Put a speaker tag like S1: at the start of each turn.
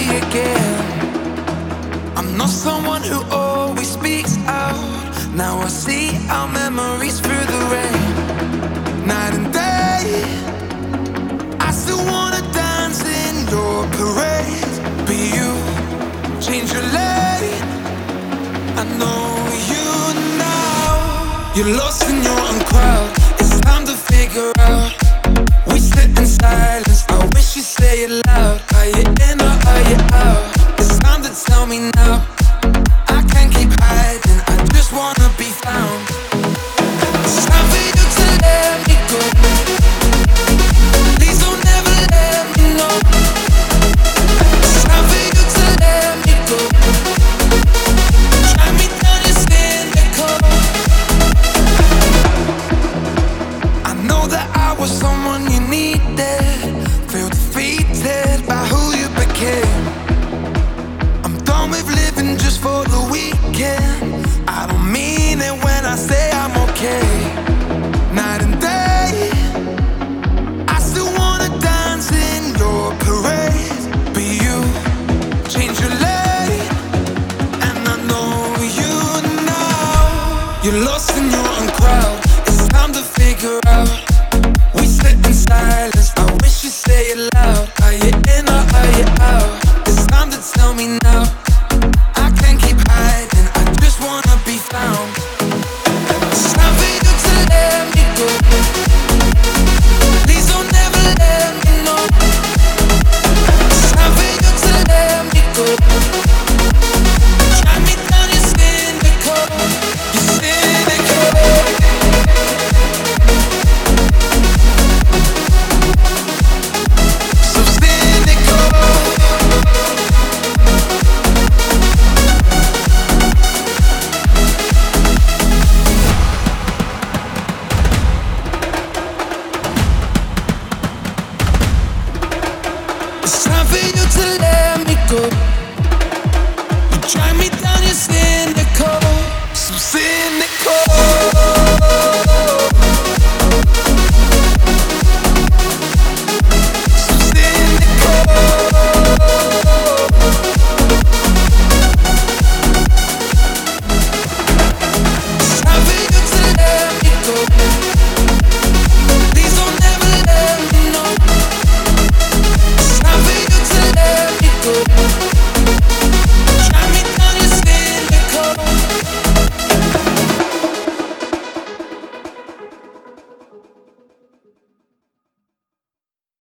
S1: again. I'm not someone who always speaks out. Now I see our memories through the rain. Night and day, I still wanna dance in your parade. But you change your lane. I know you now. You're lost in your own crowd. It's time to figure out. We sit in silence. I wish you'd say it loud. Are you in or are you out? It's time to tell me now. I can't keep hiding. I just wanna be found. It's time for you to let me go. Please don't ever let me know. It's time for you to let me go. Drag me down your cynical. I know that I was someone you needed. Feel defeated by who you became. I'm done with living just for the weekend. I don't mean it when I say I'm okay. Night and day, I still wanna dance in your parade. But you change your lane, and I know you now. You're lost in